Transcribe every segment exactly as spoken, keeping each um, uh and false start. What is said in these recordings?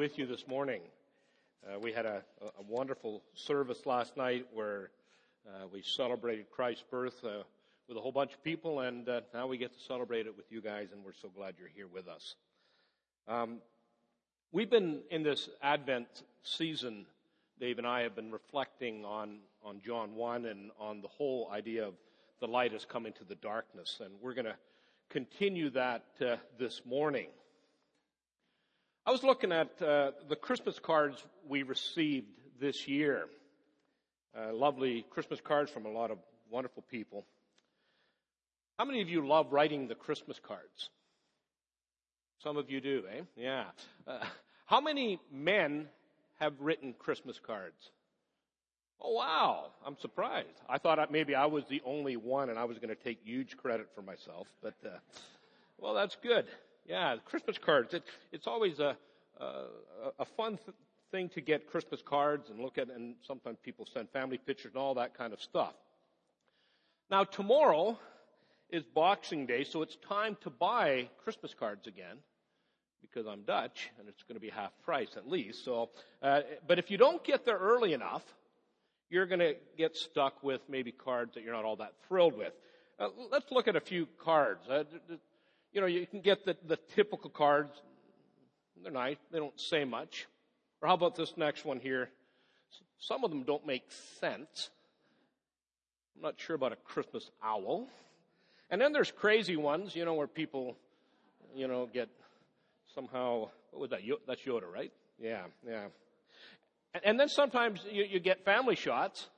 with you this morning. Uh, we had a, a wonderful service last night where uh, we celebrated Christ's birth uh, with a whole bunch of people, and uh, now we get to celebrate it with you guys, and we're so glad you're here with us. Um, we've been in this Advent season, Dave and I have been reflecting on, on John one and on the whole idea of the light has come into the darkness, and we're going to continue that uh, this morning. I was looking at uh, the Christmas cards we received this year. Uh, lovely Christmas cards from a lot of wonderful people. How many of you love writing the Christmas cards? Some of you do, eh? Yeah. Uh, how many men have written Christmas cards? Oh, wow. I'm surprised. I thought maybe I was the only one and I was going to take huge credit for myself. But, uh, well, that's good. Yeah, Christmas cards. It, it's always a, a, a fun th- thing to get Christmas cards and look at, and sometimes people send family pictures and all that kind of stuff. Now, tomorrow is Boxing Day, so it's time to buy Christmas cards again because I'm Dutch, and it's going to be half price at least. So, uh, but if you don't get there early enough, you're going to get stuck with maybe cards that you're not all that thrilled with. Uh, let's look at a few cards. Uh, You know, you can get the, the typical cards. They're nice. They don't say much. Or how about this next one here? Some of them don't make sense. I'm not sure about a Christmas owl. And then there's crazy ones, you know, where people, you know, get somehow, what was that? That's Yoda, right? Yeah, yeah. And, and then sometimes you, you get family shots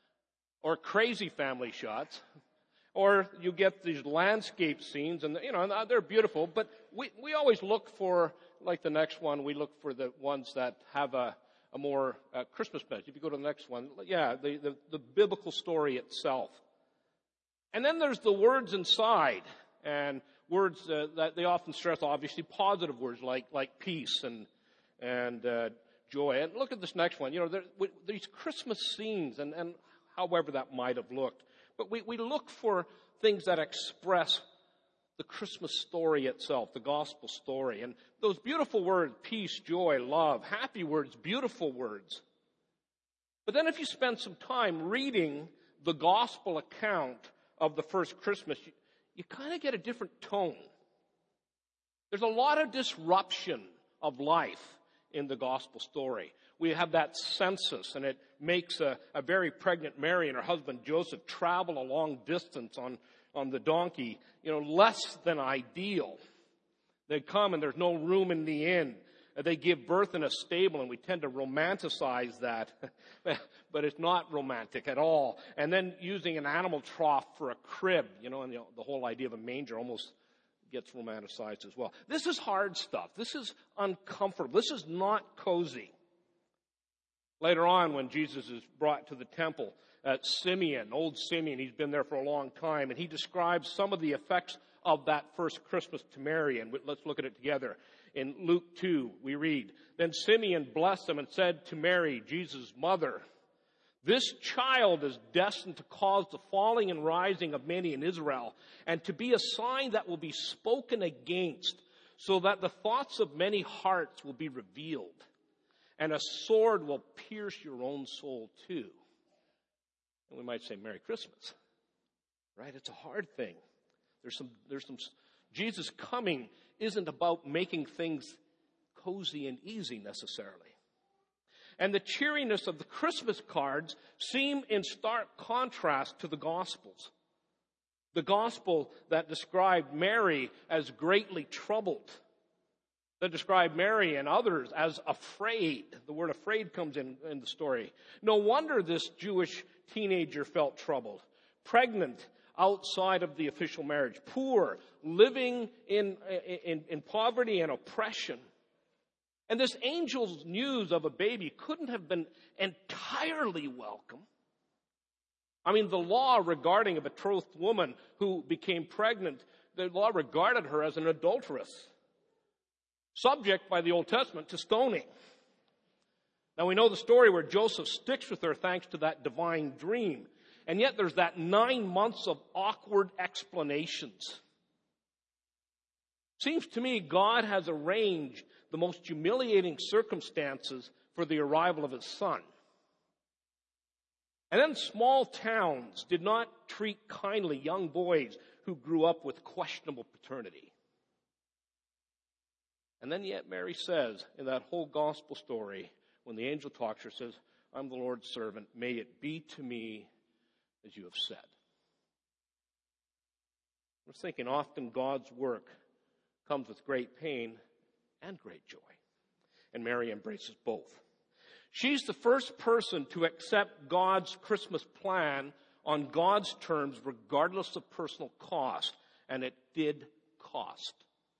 or crazy family shots. Or you get these landscape scenes, and, you know, they're beautiful, but we, we always look for, like the next one, we look for the ones that have a, a more uh, Christmas message. If you go to the next one, yeah, the, the, the biblical story itself. And then there's the words inside, and words uh, that they often stress, obviously, positive words like like peace and and uh, joy. And look at this next one. You know, there, these Christmas scenes, and, and however that might have looked. But we, we look for things that express the Christmas story itself, the gospel story. And those beautiful words, peace, joy, love, happy words, beautiful words. But then if you spend some time reading the gospel account of the first Christmas, you, you kind of get a different tone. There's a lot of disruption of life in the gospel story. We have that census, and it makes a, a very pregnant Mary and her husband Joseph travel a long distance on, on the donkey, you know, less than ideal. They come and there's no room in the inn. They give birth in a stable, and we tend to romanticize that, but it's not romantic at all. And then using an animal trough for a crib, you know, and the, the whole idea of a manger almost gets romanticized as well. This is hard stuff. This is uncomfortable. This is not cozy. Later on, when Jesus is brought to the temple, uh, Simeon, old Simeon, he's been there for a long time, and he describes some of the effects of that first Christmas to Mary, and let's look at it together. In Luke two, we read, "Then Simeon blessed them and said to Mary, Jesus' mother, 'This child is destined to cause the falling and rising of many in Israel, and to be a sign that will be spoken against, so that the thoughts of many hearts will be revealed. And a sword will pierce your own soul too.'" And we might say, Merry Christmas. Right? It's a hard thing. There's some, there's some, Jesus coming isn't about making things cozy and easy necessarily. And the cheeriness of the Christmas cards seem in stark contrast to the Gospels. The Gospel that described Mary as greatly troubled, that describe Mary and others as afraid. The word afraid comes in, in the story. No wonder this Jewish teenager felt troubled. Pregnant outside of the official marriage. Poor, living in, in, in poverty and oppression. And this angel's news of a baby couldn't have been entirely welcome. I mean, the law regarding a betrothed woman who became pregnant, the law regarded her as an adulteress, subject by the Old Testament to stoning. Now we know the story where Joseph sticks with her thanks to that divine dream. And yet there's that nine months of awkward explanations. Seems to me God has arranged the most humiliating circumstances for the arrival of his son. And then small towns did not treat kindly young boys who grew up with questionable paternity. And then yet Mary says in that whole gospel story, when the angel talks to her, says, I'm the Lord's servant. May it be to me as you have said. I was thinking often God's work comes with great pain and great joy. And Mary embraces both. She's the first person to accept God's Christmas plan on God's terms, regardless of personal cost. And it did cost.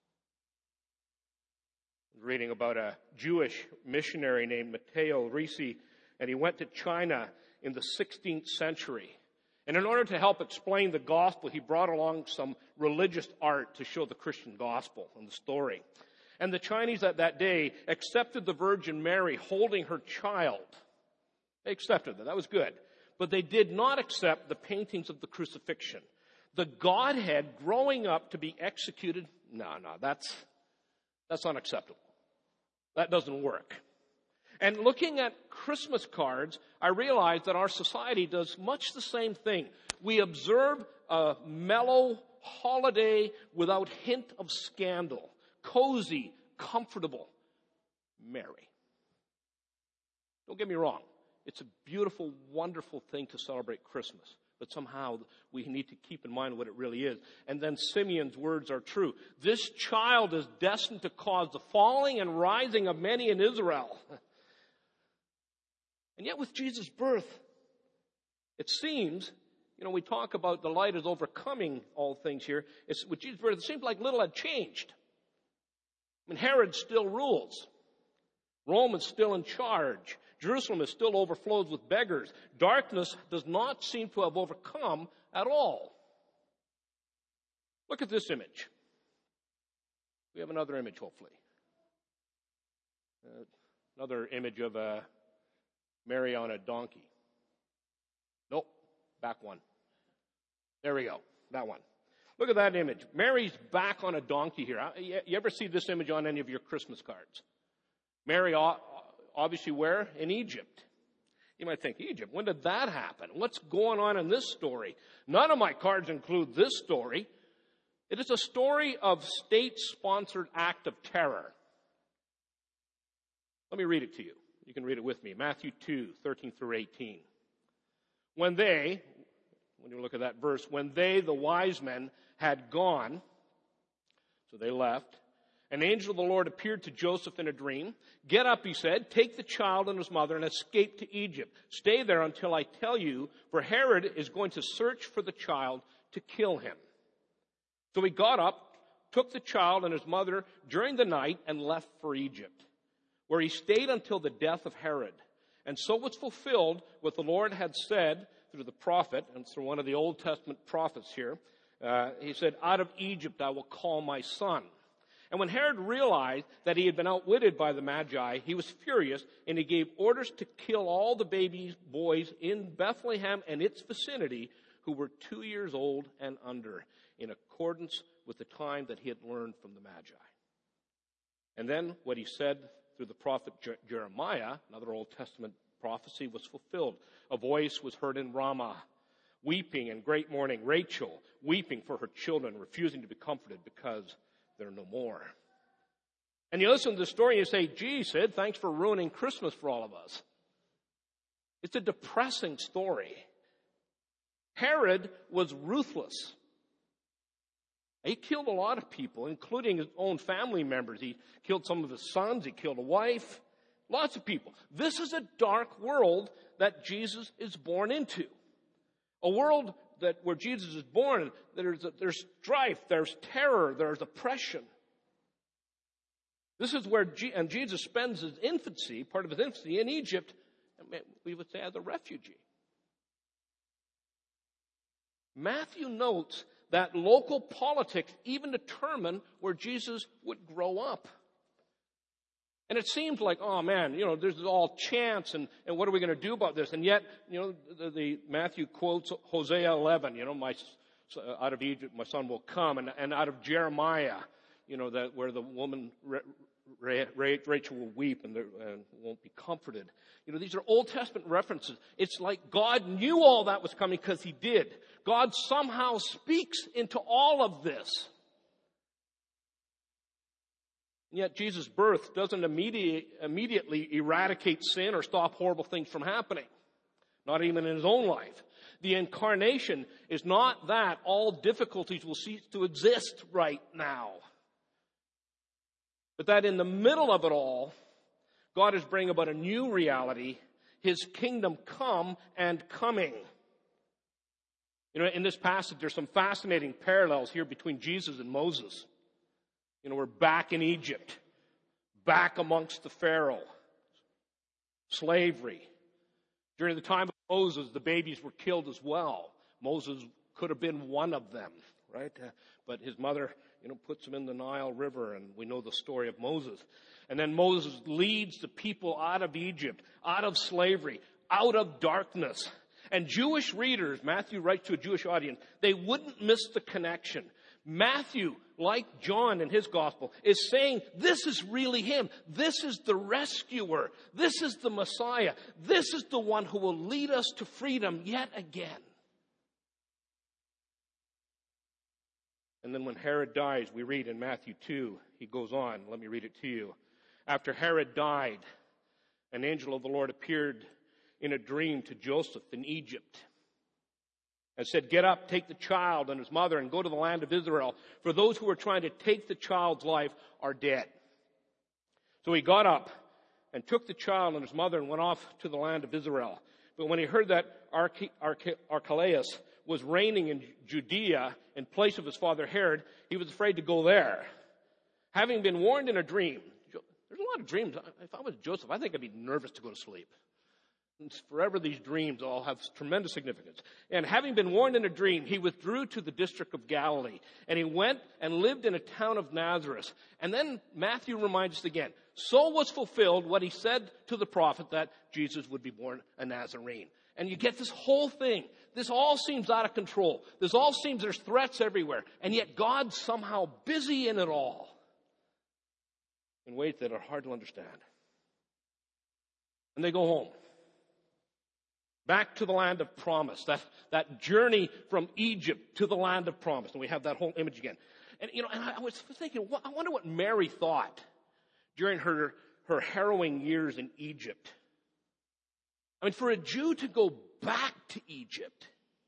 I was reading about a Jewish missionary named Matteo Ricci, and he went to China in the sixteenth century. And in order to help explain the gospel, he brought along some religious art to show the Christian gospel and the story. And the Chinese at that day accepted the Virgin Mary holding her child. They accepted that. That was good. But they did not accept the paintings of the crucifixion. The Godhead growing up to be executed, no, no, that's, that's unacceptable. That doesn't work. And looking at Christmas cards, I realized that our society does much the same thing. We observe a mellow holiday without hint of scandal. Cozy, comfortable, merry. Don't get me wrong. It's a beautiful, wonderful thing to celebrate Christmas. But somehow we need to keep in mind what it really is. And then Simeon's words are true. This child is destined to cause the falling and rising of many in Israel. And yet with Jesus' birth, it seems, you know, we talk about the light is overcoming all things here. It's, with Jesus' birth, it seems like little had changed. I mean, Herod still rules. Rome is still in charge. Jerusalem is still overflows with beggars. Darkness does not seem to have overcome at all. Look at this image. We have another image, hopefully. Uh, another image of uh, Mary on a donkey. Nope, back one. There we go, that one. Look at that image. Mary's back on a donkey here. You ever see this image on any of your Christmas cards? Mary, obviously where? In Egypt. You might think, Egypt, when did that happen? What's going on in this story? None of my cards include this story. It is a story of state-sponsored act of terror. Let me read it to you. You can read it with me. Matthew two, thirteen through eighteen. When they, when you look at that verse, when they, the wise men, had gone, so they left, an angel of the Lord appeared to Joseph in a dream. Get up, he said, take the child and his mother and escape to Egypt. Stay there until I tell you, for Herod is going to search for the child to kill him. So he got up, took the child and his mother during the night and left for Egypt, where he stayed until the death of Herod. And so was fulfilled what the Lord had said through the prophet, and through one of the Old Testament prophets here. Uh, he said, out of Egypt I will call my son. And when Herod realized that he had been outwitted by the Magi, he was furious, and he gave orders to kill all the baby boys in Bethlehem and its vicinity who were two years old and under, in accordance with the time that he had learned from the Magi. And then what he said through the prophet Jeremiah, another Old Testament prophecy, was fulfilled. A voice was heard in Ramah, weeping in great mourning, Rachel weeping for her children, refusing to be comforted because they're no more. And you listen to the story and you say, gee, Sid, thanks for ruining Christmas for all of us. It's a depressing story. Herod was ruthless. He killed a lot of people, including his own family members. He killed some of his sons. He killed a wife. Lots of people. This is a dark world that Jesus is born into. A world that where Jesus is born, there's, a, there's strife, there's terror, there's oppression. This is where, G, and Jesus spends his infancy, part of his infancy, in Egypt, we would say as a refugee. Matthew notes that local politics even determine where Jesus would grow up. And it seems like, oh man, you know, this is all chance, and, and what are we going to do about this? And yet, you know, the, the Matthew quotes Hosea eleven, you know, my, out of Egypt my son will come, and, and out of Jeremiah, you know, that where the woman re, Rachel will weep and, and won't be comforted. You know, these are Old Testament references. It's like God knew all that was coming because he did. God somehow speaks into all of this. And yet Jesus' birth doesn't immediate, immediately eradicate sin or stop horrible things from happening. Not even in his own life. The incarnation is not that all difficulties will cease to exist right now. But that in the middle of it all, God is bringing about a new reality, his kingdom come and coming. You know, in this passage, there's some fascinating parallels here between Jesus and Moses. You know, we're back in Egypt, back amongst the Pharaoh, slavery. During the time of Moses, the babies were killed as well. Moses could have been one of them, right? Uh, but his mother, you know, puts him in the Nile River, and we know the story of Moses. And then Moses leads the people out of Egypt, out of slavery, out of darkness. And Jewish readers, Matthew writes to a Jewish audience, they wouldn't miss the connection. Matthew, like John in his gospel, is saying this is really him. This is the rescuer. This is the Messiah. This is the one who will lead us to freedom yet again. And then when Herod dies, we read in Matthew two, he goes on. Let me read it to you. After Herod died, an angel of the Lord appeared in a dream to Joseph in Egypt and said, "Get up, take the child and his mother and go to the land of Israel, for those who are trying to take the child's life are dead." So he got up and took the child and his mother and went off to the land of Israel. But when he heard that Arch- Arch- Archelaus was reigning in Judea in place of his father Herod, he was afraid to go there. Having been warned in a dream, there's a lot of dreams. If I was Joseph, I think I'd be nervous to go to sleep. Forever these dreams all have tremendous significance. And having been warned in a dream, he withdrew to the district of Galilee. And he went and lived in a town of Nazareth. And then Matthew reminds us again, so was fulfilled what he said to the prophet that Jesus would be born a Nazarene. And you get this whole thing. This all seems out of control. This all seems there's threats everywhere. And yet God's somehow busy in it all in ways that are hard to understand. And they go home. Back to the land of promise, that, that journey from Egypt to the land of promise. And we have that whole image again. And, you know, and I was thinking, I wonder what Mary thought during her, her harrowing years in Egypt. I mean, for a Jew to go back to Egypt.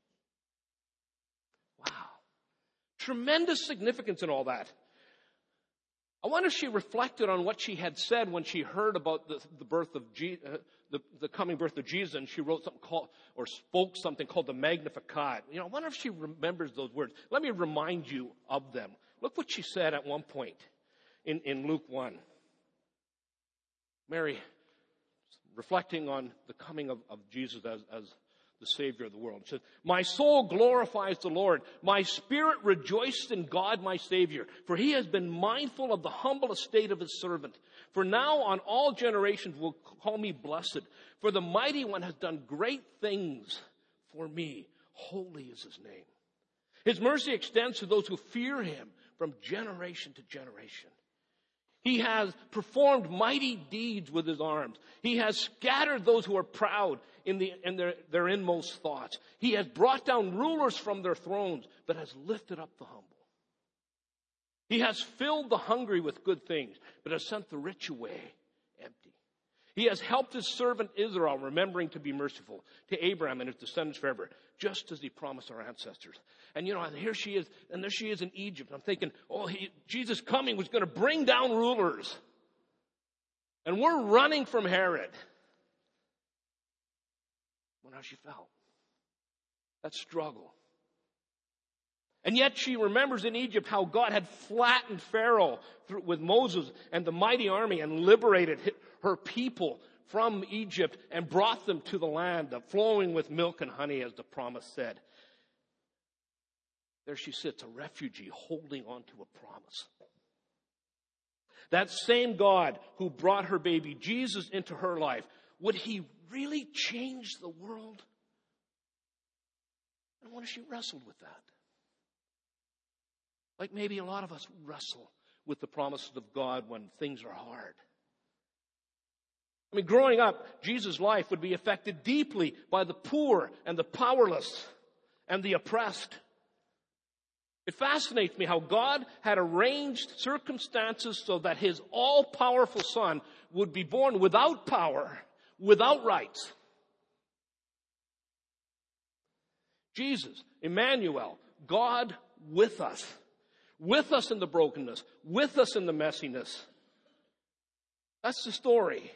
Wow. Tremendous significance in all that. I wonder if she reflected on what she had said when she heard about the, the birth of Je- uh, the, the coming birth of Jesus, and she wrote something called, or spoke something called the Magnificat. You know, I wonder if she remembers those words. Let me remind you of them. Look what she said at one point in, in Luke one. Mary, reflecting on the coming of, of Jesus as, as the Savior of the world, says, "My soul glorifies the Lord. My spirit rejoiced in God my Savior, for he has been mindful of the humble estate of his servant. For now on all generations will call me blessed, for the Mighty One has done great things for me. Holy is his name. His mercy extends to those who fear him from generation to generation. He has performed mighty deeds with his arms. He has scattered those who are proud in, the, in their, their inmost thoughts. He has brought down rulers from their thrones, but has lifted up the humble. He has filled the hungry with good things, but has sent the rich away empty. He has helped his servant Israel, remembering to be merciful to Abraham and his descendants forever, just as he promised our ancestors." And, you know, here she is, and there she is in Egypt. I'm thinking, oh, he, Jesus coming was going to bring down rulers. And we're running from Herod. Well, how she felt. That struggle. And yet she remembers in Egypt how God had flattened Pharaoh through, with Moses and the mighty army and liberated her people from Egypt and brought them to the land of flowing with milk and honey, as the promise said. There she sits, a refugee, holding on to a promise. That same God who brought her baby Jesus into her life, would he really change the world? I wonder if she wrestled with that. Like maybe a lot of us wrestle with the promises of God when things are hard. I mean, growing up, Jesus' life would be affected deeply by the poor and the powerless and the oppressed. It fascinates me how God had arranged circumstances so that his all-powerful Son would be born without power, without rights. Jesus, Emmanuel, God with us, with us in the brokenness, with us in the messiness. That's the story.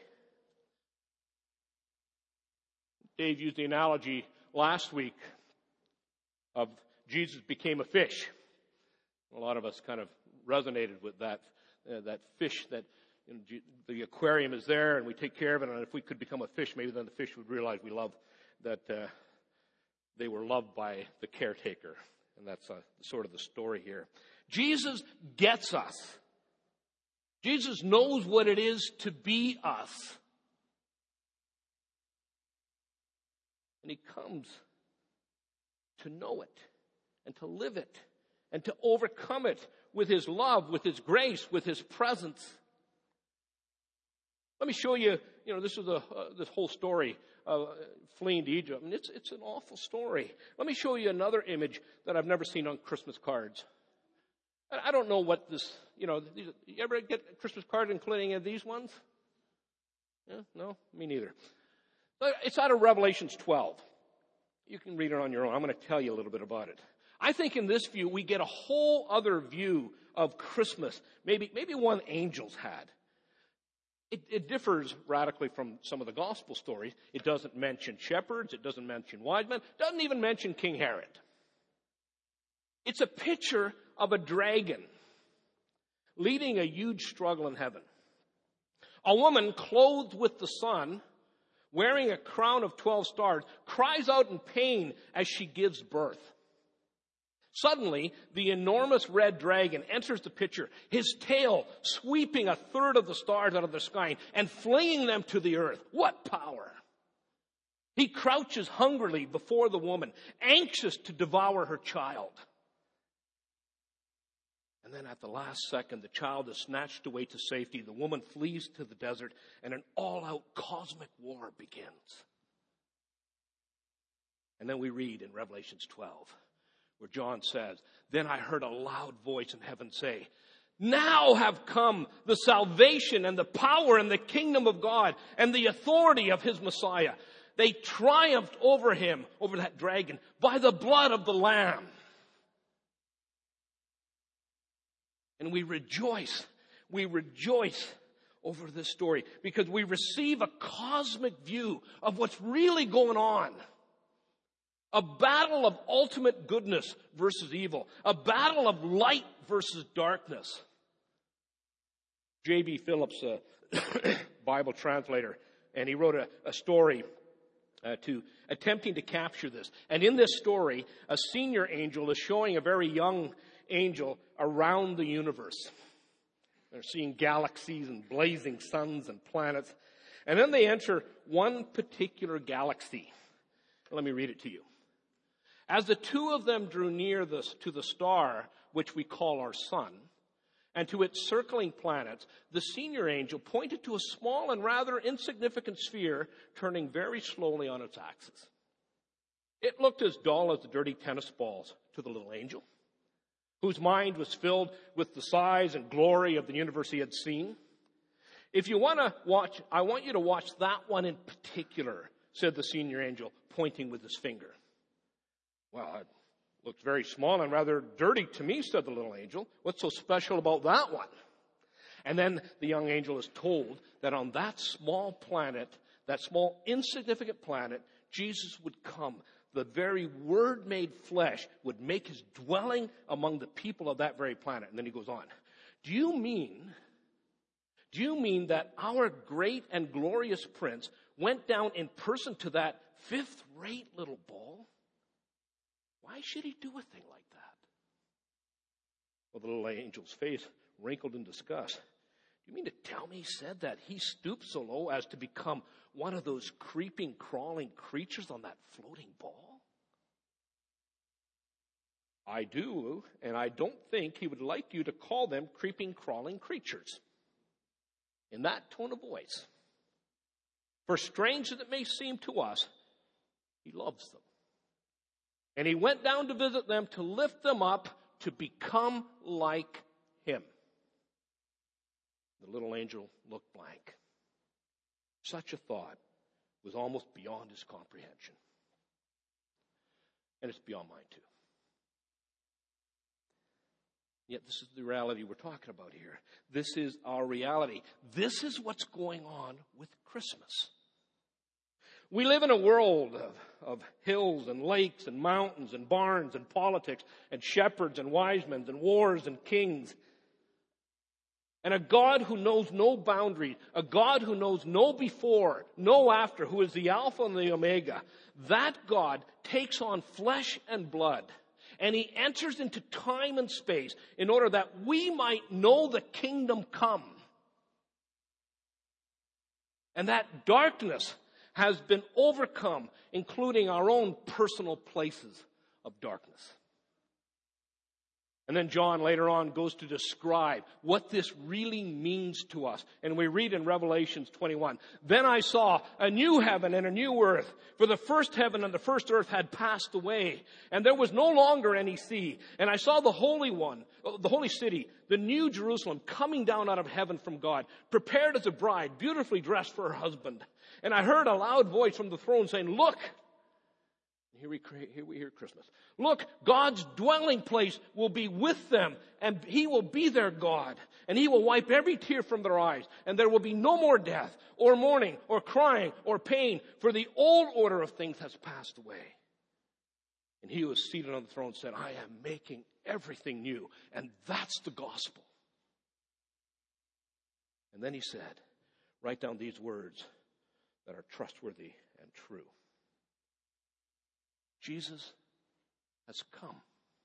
Dave used the analogy last week of Jesus became a fish. A lot of us kind of resonated with that, uh, that fish that you know, the aquarium is there and we take care of it. And if we could become a fish, maybe then the fish would realize we love that uh, they were loved by the caretaker. And that's uh, sort of the story here. Jesus gets us. Jesus knows what it is to be us. And he comes to know it and to live it and to overcome it with his love, with his grace, with his presence. Let me show you, you know, this is a, uh, this whole story of fleeing to Egypt. I mean, it's, it's an awful story. Let me show you another image that I've never seen on Christmas cards. I, I don't know what this, you know, these, you ever get a Christmas card including any of these ones? Yeah, no, me neither. It's out of Revelations twelve. You can read it on your own. I'm going to tell you a little bit about it. I think in this view, we get a whole other view of Christmas, maybe, maybe one angels had. It, it differs radically from some of the gospel stories. It doesn't mention shepherds. It doesn't mention wise men. It doesn't even mention King Herod. It's a picture of a dragon leading a huge struggle in heaven. A woman clothed with the sun, wearing a crown of twelve stars, cries out in pain as she gives birth. Suddenly, the enormous red dragon enters the picture, his tail sweeping a third of the stars out of the sky and flinging them to the earth. What power! He crouches hungrily before the woman, anxious to devour her child. And then at the last second, the child is snatched away to safety. The woman flees to the desert, and an all-out cosmic war begins. And then we read in Revelations twelve, where John says, "Then I heard a loud voice in heaven say, 'Now have come the salvation and the power and the kingdom of God and the authority of his Messiah. They triumphed over him,'" over that dragon, "'by the blood of the Lamb.'" And we rejoice, we rejoice over this story because we receive a cosmic view of what's really going on. A battle of ultimate goodness versus evil. A battle of light versus darkness. J B Phillips, a Bible translator, and he wrote a, a story uh, to attempting to capture this. And in this story, a senior angel is showing a very young angel around the universe. They're seeing galaxies and blazing suns and planets. And then they enter one particular galaxy. Let me read it to you. "As the two of them drew near this, to the star, which we call our sun, and to its circling planets, the senior angel pointed to a small and rather insignificant sphere turning very slowly on its axis. It looked as dull as the dirty tennis balls to the little angel, whose mind was filled with the size and glory of the universe he had seen. 'If you want to watch, I want you to watch that one in particular,' said the senior angel, pointing with his finger. 'Well, it looks very small and rather dirty to me,' said the little angel. 'What's so special about that one?' And then the young angel is told that on that small planet, that small insignificant planet, Jesus would come. The very Word made flesh would make his dwelling among the people of that very planet. And then he goes on. Do you mean, do you mean that our great and glorious Prince went down in person to that fifth-rate little ball? Why should he do a thing like that?" Well, the little angel's face wrinkled in disgust. "You mean to tell me," he said, "that he stooped so low as to become one of those creeping, crawling creatures on that floating ball?" I do, and I don't think he would like you to call them creeping, crawling creatures. In that tone of voice. For strange as it may seem to us, he loves them. And he went down to visit them, to lift them up, to become like him. The little angel looked blank. Such a thought was almost beyond his comprehension. And it's beyond mine too. Yet this is the reality we're talking about here. This is our reality. This is what's going on with Christmas. We live in a world of, of hills and lakes and mountains and barns and politics and shepherds and wise men and wars and kings. And a God who knows no boundary, a God who knows no before, no after, who is the Alpha and the Omega. That God takes on flesh and blood. And he enters into time and space in order that we might know the kingdom come. And that darkness has been overcome, including our own personal places of darkness. And then John later on goes to describe what this really means to us. And we read in Revelation twenty-one, "Then I saw a new heaven and a new earth, for the first heaven and the first earth had passed away, and there was no longer any sea. And I saw the Holy One, the holy city, the new Jerusalem, coming down out of heaven from God, prepared as a bride, beautifully dressed for her husband. And I heard a loud voice from the throne saying, 'Look,'" Here we, here we hear Christmas. "Look, God's dwelling place will be with them, and he will be their God. And he will wipe every tear from their eyes. And there will be no more death, or mourning, or crying, or pain, for the old order of things has passed away." And he who was seated on the throne said, "I am making everything new." And that's the gospel. And then he said, "Write down these words that are trustworthy and true. Jesus has come."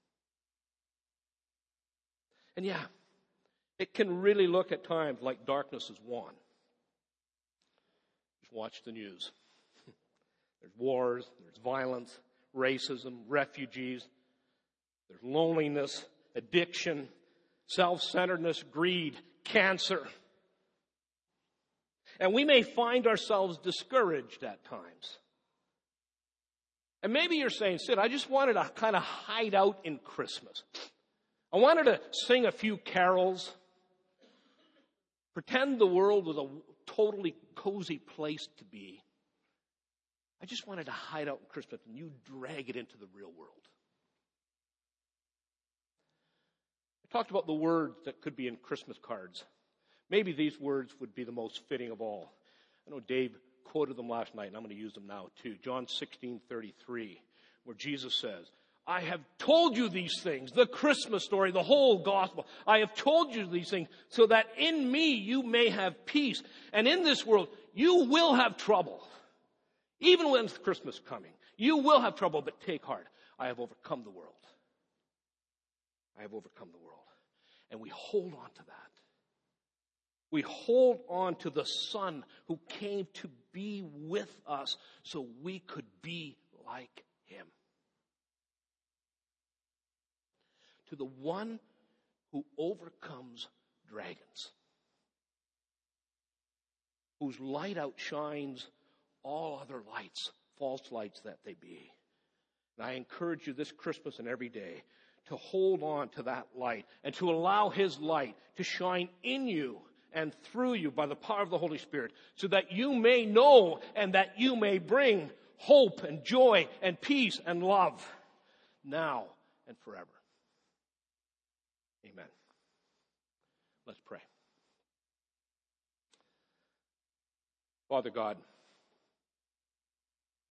And yeah, it can really look at times like darkness has won. Just watch the news. There's wars, there's violence, racism, refugees, there's loneliness, addiction, self-centeredness, greed, cancer. And we may find ourselves discouraged at times. And maybe you're saying, "Sid, I just wanted to kind of hide out in Christmas. I wanted to sing a few carols, pretend the world was a totally cozy place to be. I just wanted to hide out in Christmas, and you drag it into the real world." I talked about the words that could be in Christmas cards. Maybe these words would be the most fitting of all. I know Dave quoted them last night, and I'm going to use them now too. John sixteen thirty-three, where Jesus says, "I have told you these things," the Christmas story, the whole gospel. "I have told you these things so that in me you may have peace. And in this world you will have trouble." Even when it's Christmas coming, you will have trouble, but take heart. I have overcome the world. I have overcome the world. And we hold on to that. We hold on to the Son who came to be with us so we could be like him. To the one who overcomes dragons, whose light outshines all other lights, false lights that they be. And I encourage you this Christmas and every day to hold on to that light and to allow his light to shine in you and through you by the power of the Holy Spirit, so that you may know and that you may bring hope and joy and peace and love now and forever. Amen. Let's pray. Father God,